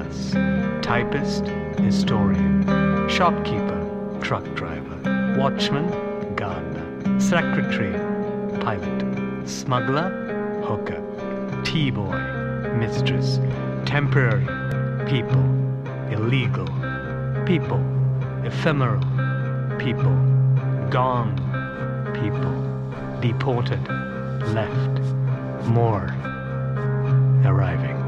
nurse, typist, historian, shopkeeper, truck driver, watchman, gardener, secretary, pilot, smuggler, hooker, tea-boy, mistress, temporary, people, illegal, people, ephemeral, people, gone, people, deported, left, more, arriving.